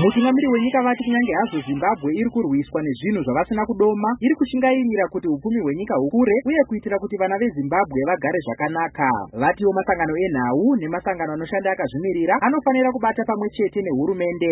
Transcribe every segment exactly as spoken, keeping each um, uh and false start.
Mutungamiri wenyika vati kunyange hazo Zimbabwe iri kurwiswa nezvinhu zvavasina kudoma, iri kushingairira kuti upfumi hwenyika hukure uye kuitira kuti vana veZimbabwe vagare zvakanaka. Vatiwo masangano enhau nemasangano anoshanda akazvimirira anofanira kubata pamwe chete nehurumende.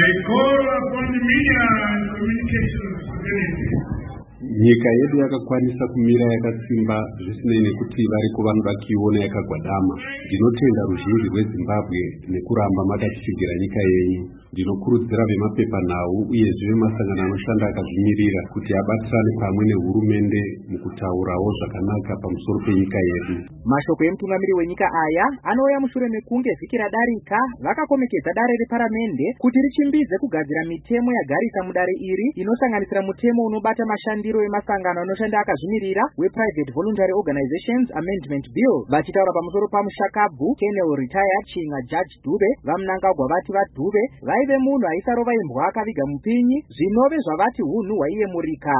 Nyika yedu yakakwanisa kumira yakasimba zvisinei nekuti variko vanoda kuiona yakagwadama. Ndinotenda ruzhinji rweZimbabwe nekuramba makachitsigira nyika yenyu. Ndinokurudzira vemapepanhau uyezve vemasangano anoshanda akazvimirira kuti abatirane pamwe nehurumende mukutaurawo zvakanaka pamusoro penyika yedu. Mashoko emutungamiri wenyika aya anouya mushure mekunge vhiki radarika vakakomekedza dare reparamende kuti richimbidze kugadzira mitemo yagarisa mudare iri inosanganisira mutemo unobata mashandiro emasangano anoshanda akazvimirira wePrivate Voluntary Organizations Amendment Bill. Vachitaura pamusoro pamushakabvu Colonel Retired Chinga Judge Dube vamunangagwa vati vaDube vaive munhu aisarova imbwa akaviga mupinyi zvinove zvavati hunhu hwaiyemurika.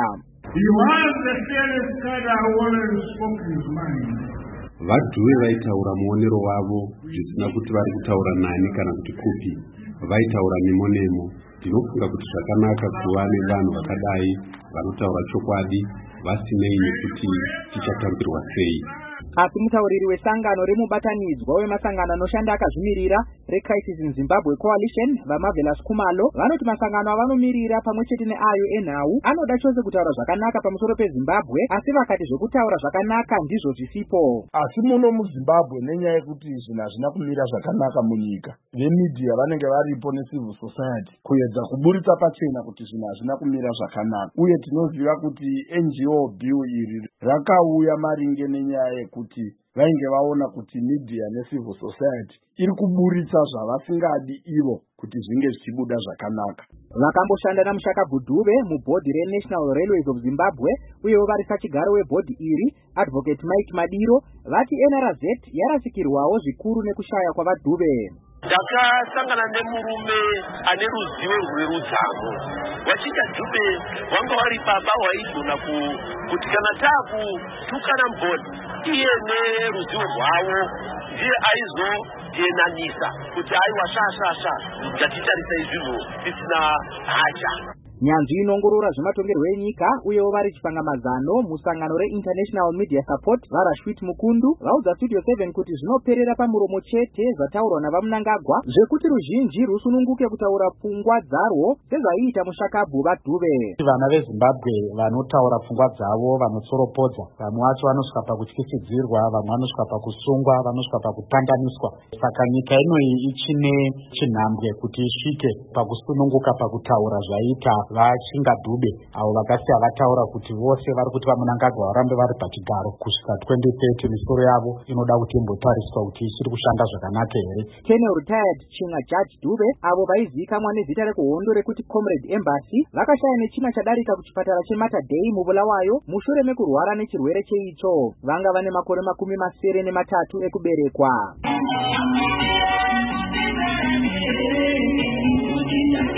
VaDube vaitaura muonero wavo zvisina kuti vari kutaura nani kana kuti kupi, vaitaura nemonemo. Ndinofunga kuti zvakanaka kuva nevanhu vakadai vanotaura chokwadi vasinei nekuti tichatambirwa sei. Asi mutauriri wesangano remubatanidzwa wemasangano anoshanda akazvimirira reCrisis in Zimbabwe Coalition vaMarvelous Khumalo vanoti masangano avanomiririra pamwe chete neayo enhau anoda chose kutaura zvakanaka pamusoro peZimbabwe, asi vakati zvekutaura zvakanaka ndizvo zvisipo. Asi muno muZimbabwe nenyaya yekuti zvinhu hazvina kumira zvakanaka munyika, vemedia vanenge varipo necivil society kuedza kuburitsa pachena kuti zvinhu hazvina kumira zvakanaka, uye tinoziva kuti N G O bill iri rakauya maringe nenyaya yekuti kuti vainge vaona kuti media necivil society iri kuburitsa zvavasingadi ivo kuti zvinge zvichibuda zvakanaka. Vakamboshanda namushakabvu Dube mubhodhi reNational Railways of Zimbabwe uyewo vari pachigaro webhodhi iri Advocate Mike Madiro vati N R Z yarasikirwawo zvikuru nekushaya kwavaDube. Ndakasangana nemurume ane ruzivo rwerudzamu. Wachita Dube wanga wari baba waigona kuti kana taakutukana mboni iye neruzivo rwavo ndiye aizojenanisa kuti aiwa shashasha ngatitarisa izvinhu tisina hacha. Nyanzvi inongorora zvematongerwo enyika uyewo vari chipangamazano musangano reInternational Media Support vaRashwit Mukundu vaudza Studio seven kuti zvinoperera pamuromo chete zvataurwa navamunangagwa zvekuti ruzhinji rusununguke kutaura pfungwa dzarwo sezvaiita mushakabvu vaDube. Vana veZimbabwe vanotaura pfungwa dzavo vanotsoropodza, vamwe vacho vanosvika pakutyisidzirwa, vamwe vanosvika pakusungwa, vanosvika pakutanganiswa. Saka nyika inoyi ichine chinhambwe kuti isvike pakusununguka pakutaura zvaita vaChinga Dube avo vakasiya vataura kuti vose vari kuti vamunangagwa varambe vari pachigaro kusvika twenty thirty misoro yavo inoda kuti imbotariswa kuti ichiri kushanda zvakanaka here. Colonel Retired Chinga Judge Dube avo vaizivikanwa nezita rekuhondo rekuti Comrade Embassy vakashaya nechina chadarika kuchipatara cheMater Dei mubulawayo mushure mekurwara nechirwere cheicho. Vanga vane makore makumi masere nematatu ekuberekwa.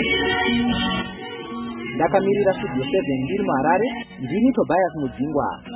Ndakamirira Studio seven ndiri muHarare, ndini Tobias Mudzingwa.